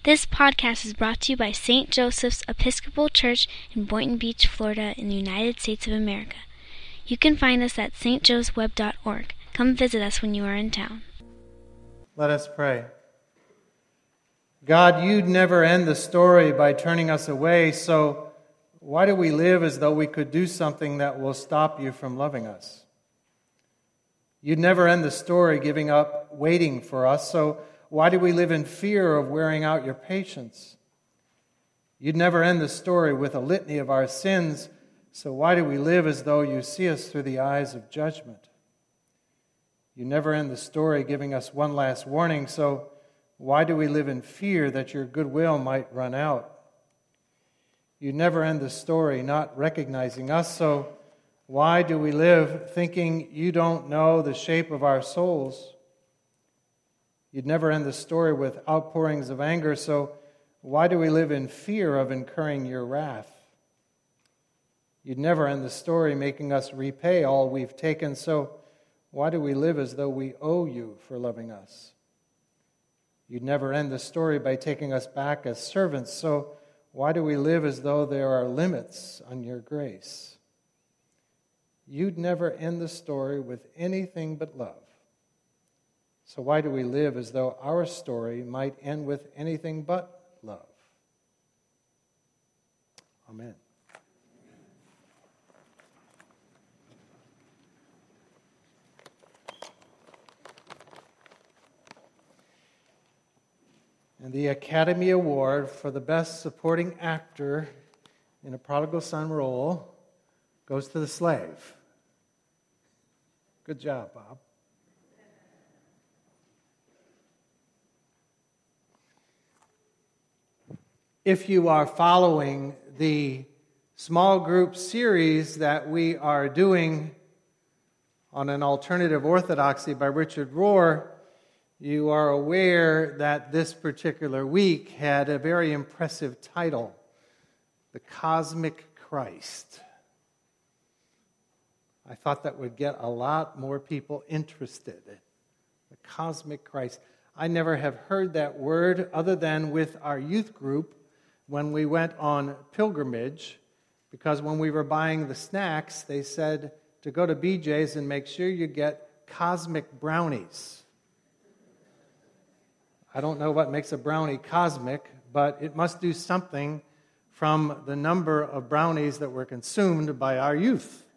This podcast is brought to you by St. Joseph's Episcopal Church in Boynton Beach, Florida, in the United States of America. You can find us at stjoesweb.org. Come visit us when you are in town. Let us pray. God, you'd never end the story by turning us away, so why do we live as though we could do something that will stop you from loving us? You'd never end the story giving up waiting for us, so why do we live in fear of wearing out your patience? You'd never end the story with a litany of our sins, so why do we live as though you see us through the eyes of judgment? You never end the story giving us one last warning, so why do we live in fear that your goodwill might run out? You never end the story not recognizing us, so why do we live thinking you don't know the shape of our souls? You'd never end the story with outpourings of anger, so why do we live in fear of incurring your wrath? You'd never end the story making us repay all we've taken, so why do we live as though we owe you for loving us? You'd never end the story by taking us back as servants, so why do we live as though there are limits on your grace? You'd never end the story with anything but love. So why do we live as though our story might end with anything but love? Amen. And the Academy Award for the Best Supporting Actor in a Prodigal Son role goes to The Slave. Good job, Bob. If you are following the small group series that we are doing on an alternative orthodoxy by Richard Rohr, you are aware that this particular week had a very impressive title, The Cosmic Christ. I thought that would get a lot more people interested. The Cosmic Christ. I never have heard that word other than with our youth group when we went on pilgrimage, because when we were buying the snacks, they said to go to BJ's and make sure you get cosmic brownies. I don't know what makes a brownie cosmic, but it must do something from the number of brownies that were consumed by our youth.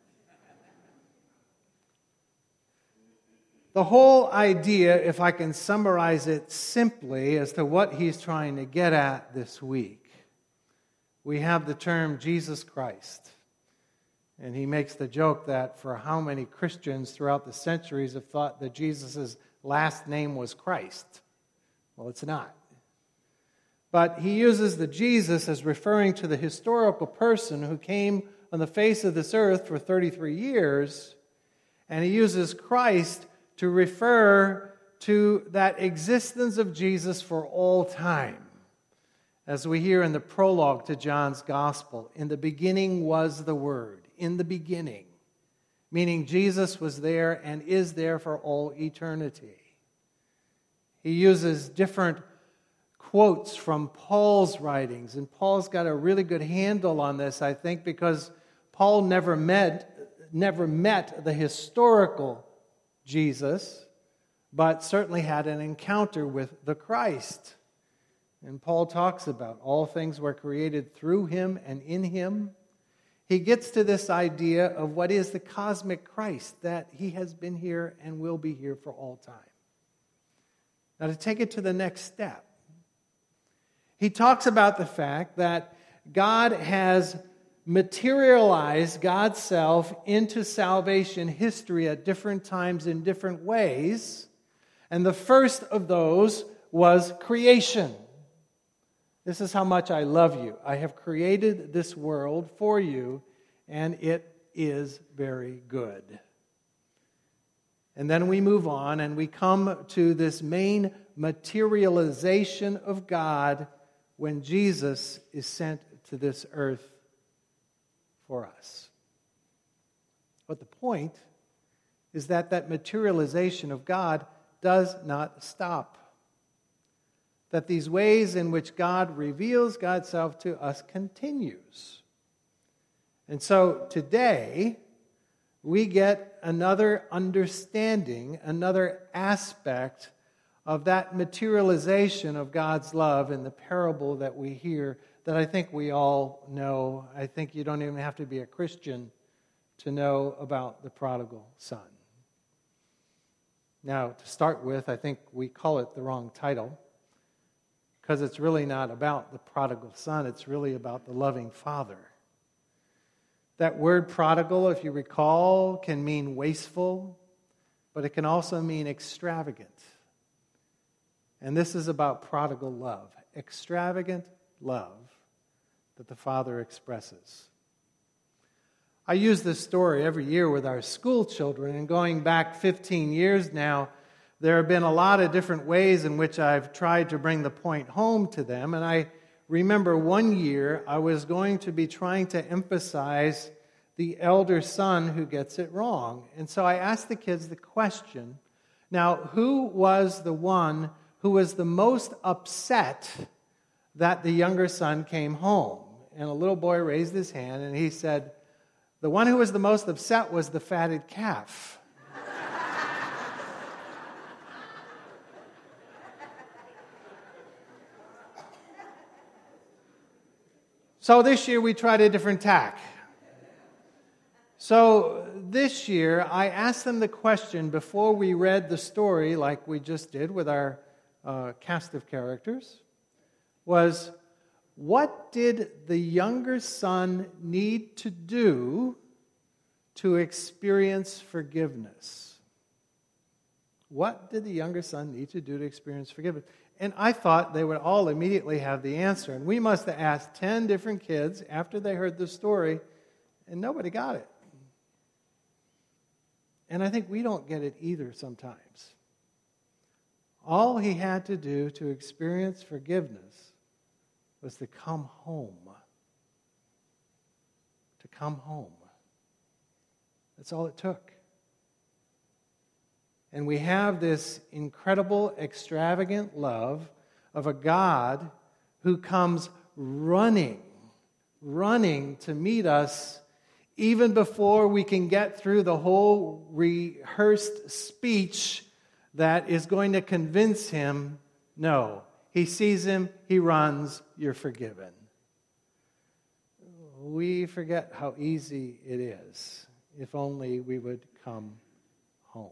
The whole idea, if I can summarize it simply as to what he's trying to get at this week, we have the term Jesus Christ. And he makes the joke that for how many Christians throughout the centuries have thought that Jesus' last name was Christ? Well, it's not. But he uses the Jesus as referring to the historical person who came on the face of this earth for 33 years, and he uses Christ to refer to that existence of Jesus for all time. As we hear in the prologue to John's Gospel, in the beginning was the Word. In the beginning. Meaning Jesus was there and is there for all eternity. He uses different quotes from Paul's writings. And Paul's got a really good handle on this, I think, because Paul never met the historical Jesus, but certainly had an encounter with the Christ. And Paul talks about all things were created through him and in him. He gets to this idea of what is the cosmic Christ, that he has been here and will be here for all time. Now, to take it to the next step, he talks about the fact that God has materialized God's self into salvation history at different times in different ways. And the first of those was creation. This is how much I love you. I have created this world for you, and it is very good. And then we move on, and we come to this main materialization of God when Jesus is sent to this earth for us. But the point is that materialization of God does not stop. that these ways in which God reveals God's self to us continues. And so today, we get another understanding, another aspect of that materialization of God's love in the parable that we hear, that I think we all know. I think you don't even have to be a Christian to know about the prodigal son. Now, to start with, I think we call it the wrong title, because it's really not about the prodigal son, it's really about the loving father. That word prodigal, if you recall, can mean wasteful, but it can also mean extravagant. And this is about prodigal love, extravagant love that the Father expresses. I use this story every year with our school children, and going back 15 years now, there have been a lot of different ways in which I've tried to bring the point home to them. And I remember one year I was going to be trying to emphasize the elder son who gets it wrong. And so I asked the kids the question, now, who was the one who was the most upset that the younger son came home? And a little boy raised his hand and he said, the one who was the most upset was the fatted calf. So this year we tried a different tack. So this year I asked them the question before we read the story, like we just did with our cast of characters, was, what did the younger son need to do to experience forgiveness? What did the younger son need to do to experience forgiveness? And I thought they would all immediately have the answer. And we must have asked 10 different kids after they heard the story, and nobody got it. And I think we don't get it either sometimes. All he had to do to experience forgiveness was to come home. To come home. That's all it took. And we have this incredible, extravagant love of a God who comes running to meet us even before we can get through the whole rehearsed speech that is going to convince him, no. He sees him, he runs, you're forgiven. We forget how easy it is, if only we would come home.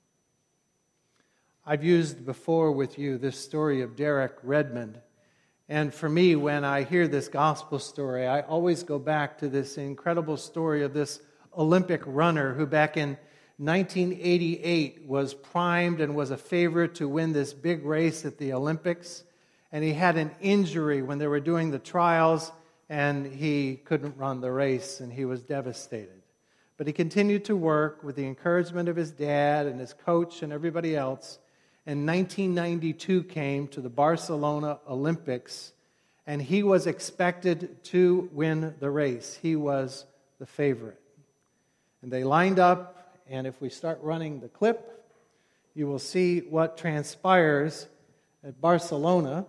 I've used before with you this story of Derek Redmond. And for me, when I hear this gospel story, I always go back to this incredible story of this Olympic runner who back in 1988 was primed and was a favorite to win this big race at the Olympics. And he had an injury when they were doing the trials, and he couldn't run the race, and he was devastated. But he continued to work with the encouragement of his dad and his coach and everybody else. And 1992 came to the Barcelona Olympics, and he was expected to win the race. He was the favorite. And they lined up, and if we start running the clip, you will see what transpires at Barcelona.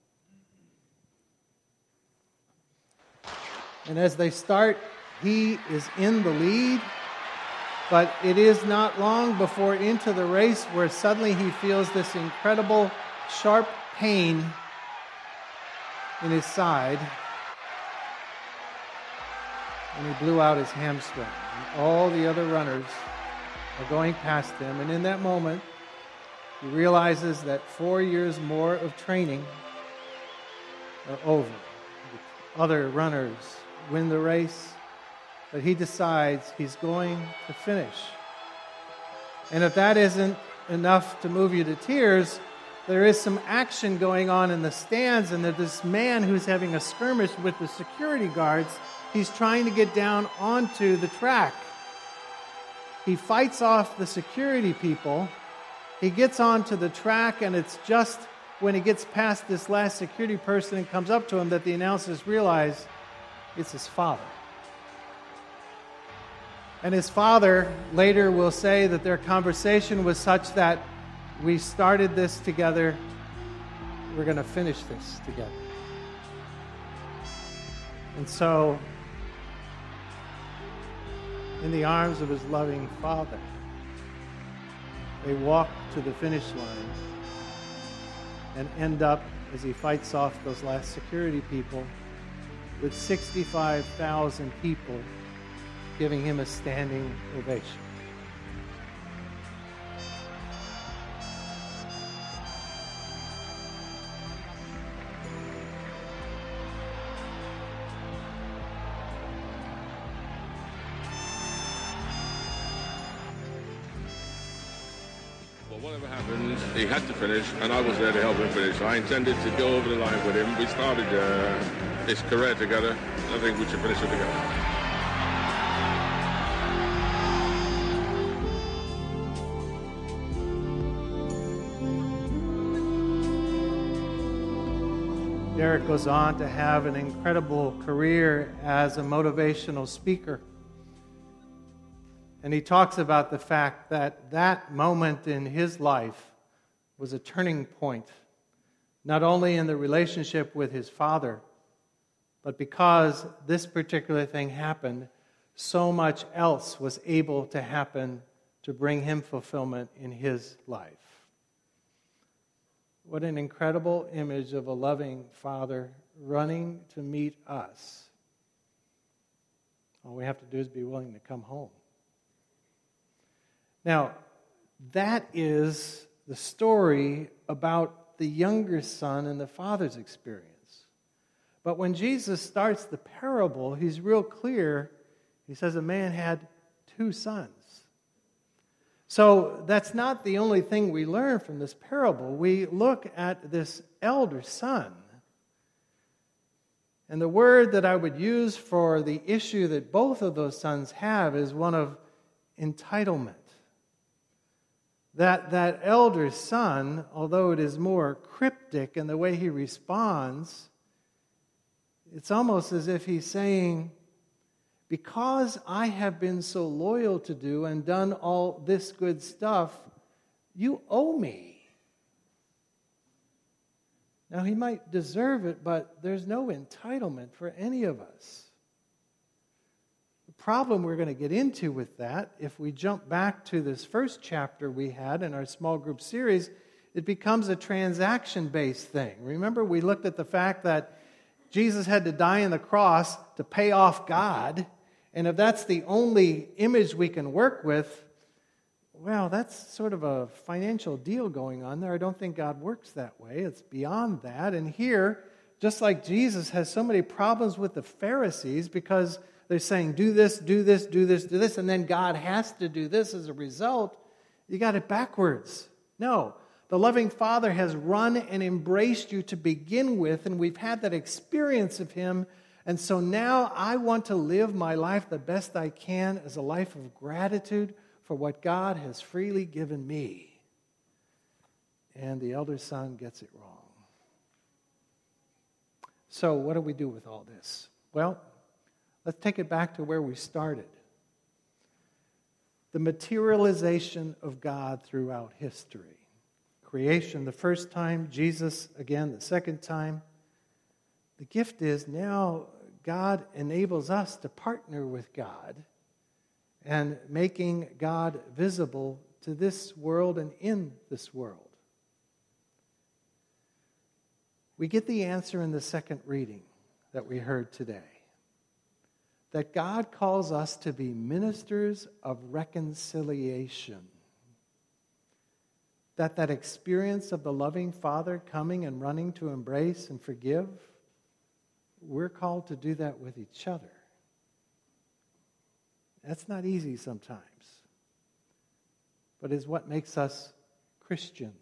And as they start, he is in the lead. But it is not long before into the race where suddenly he feels this incredible sharp pain in his side. And he blew out his hamstring. And all the other runners are going past him. And in that moment, he realizes that 4 years more of training are over. The other runners win the race. But he decides he's going to finish. And if that isn't enough to move you to tears, there is some action going on in the stands, and there's this man who's having a skirmish with the security guards. He's trying to get down onto the track. He fights off the security people. He gets onto the track, and it's just when he gets past this last security person and comes up to him that the announcers realize it's his father. And his father later will say that their conversation was such that we started this together we're going to finish this together. And so, in the arms of his loving Father, they walk to the finish line and end up, as he fights off those last security people, with 65,000 people giving him a standing ovation. Whatever happened, he had to finish, and I was there to help him finish. I intended to go over the line with him. We started his career together. I think we should finish it together. Derek goes on to have an incredible career as a motivational speaker. And he talks about the fact that that moment in his life was a turning point, not only in the relationship with his father, but because this particular thing happened, so much else was able to happen to bring him fulfillment in his life. What an incredible image of a loving Father running to meet us. All we have to do is be willing to come home. Now, that is the story about the younger son and the father's experience. But when Jesus starts the parable, he's real clear. He says a man had 2 sons. So that's not the only thing we learn from this parable. We look at this elder son. And the word that I would use for the issue that both of those sons have is one of entitlement. That elder son, although it is more cryptic in the way he responds, it's almost as if he's saying, because I have been so loyal to you and done all this good stuff, you owe me. Now, he might deserve it, but there's no entitlement for any of us. The problem we're going to get into with that, if we jump back to this first chapter we had in our small group series, it becomes a transaction-based thing. Remember, we looked at the fact that Jesus had to die on the cross to pay off God, and if that's the only image we can work with, well, that's sort of a financial deal going on there. I don't think God works that way. It's beyond that. And here, just like Jesus has so many problems with the Pharisees because they're saying, do this, do this, do this, do this, and then God has to do this as a result. You got it backwards. No, the loving Father has run and embraced you to begin with, and we've had that experience of Him, and so now I want to live my life the best I can as a life of gratitude for what God has freely given me. And the elder son gets it wrong. So what do we do with all this? Well, let's take it back to where we started. The materialization of God throughout history. Creation the first time, Jesus again the second time. The gift is now God enables us to partner with God and making God visible to this world and in this world. We get the answer in the second reading that we heard today. That God calls us to be ministers of reconciliation. That experience of the loving Father coming and running to embrace and forgive, we're called to do that with each other. That's not easy sometimes, but is what makes us Christian.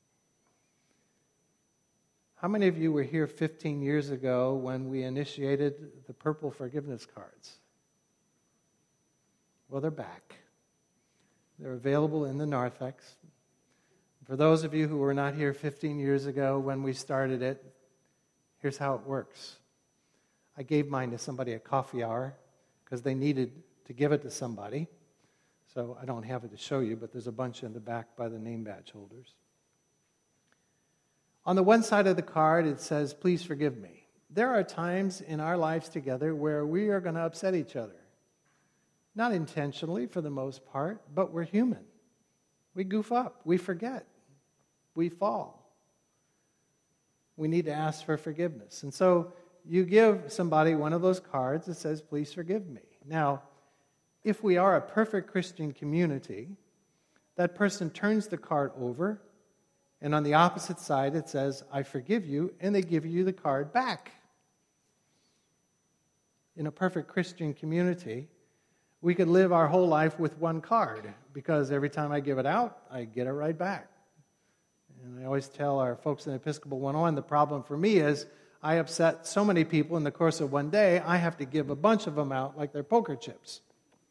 How many of you were here 15 years ago when we initiated the purple forgiveness cards? Well, they're back. They're available in the narthex. For those of you who were not here 15 years ago when we started it, here's how it works. I gave mine to somebody at coffee hour because they needed to give it to somebody. So I don't have it to show you, but there's a bunch in the back by the name badge holders. On the one side of the card, it says, please forgive me. There are times in our lives together where we are going to upset each other. Not intentionally for the most part, but we're human. We goof up. We forget. We fall. We need to ask for forgiveness. And so you give somebody one of those cards that says, please forgive me. Now, if we are a perfect Christian community, that person turns the card over, and on the opposite side it says, I forgive you, and they give you the card back. In a perfect Christian community, we could live our whole life with one card, because every time I give it out, I get it right back. And I always tell our folks in Episcopal 101, the problem for me is I upset so many people in the course of one day, I have to give a bunch of them out like they're poker chips.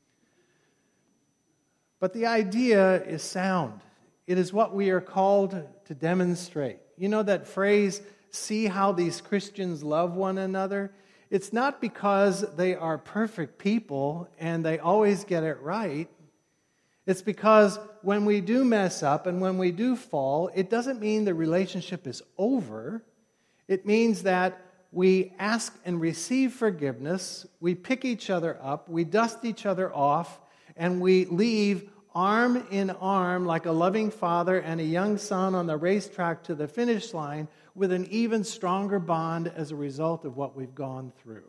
But the idea is sound. It is what we are called to demonstrate. You know that phrase, see how these Christians love one another? It's not because they are perfect people and they always get it right. It's because when we do mess up and when we do fall, it doesn't mean the relationship is over. It means that we ask and receive forgiveness, we pick each other up, we dust each other off, and we leave arm in arm like a loving father and a young son on the racetrack to the finish line with an even stronger bond as a result of what we've gone through.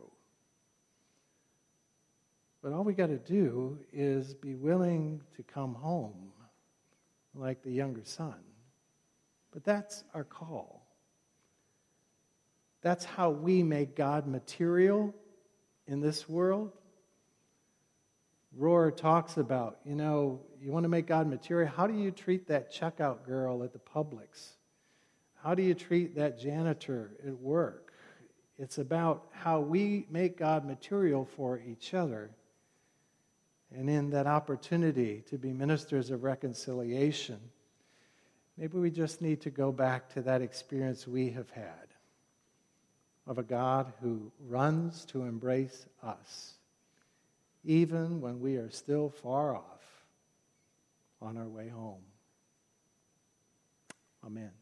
But all we got to do is be willing to come home like the younger son. But that's our call. That's how we make God material in this world. Rohr talks about, you want to make God material. How do you treat that checkout girl at the Publix? How do you treat that janitor at work? It's about how we make God material for each other. And in that opportunity to be ministers of reconciliation, maybe we just need to go back to that experience we have had of a God who runs to embrace us, even when we are still far off on our way home. Amen.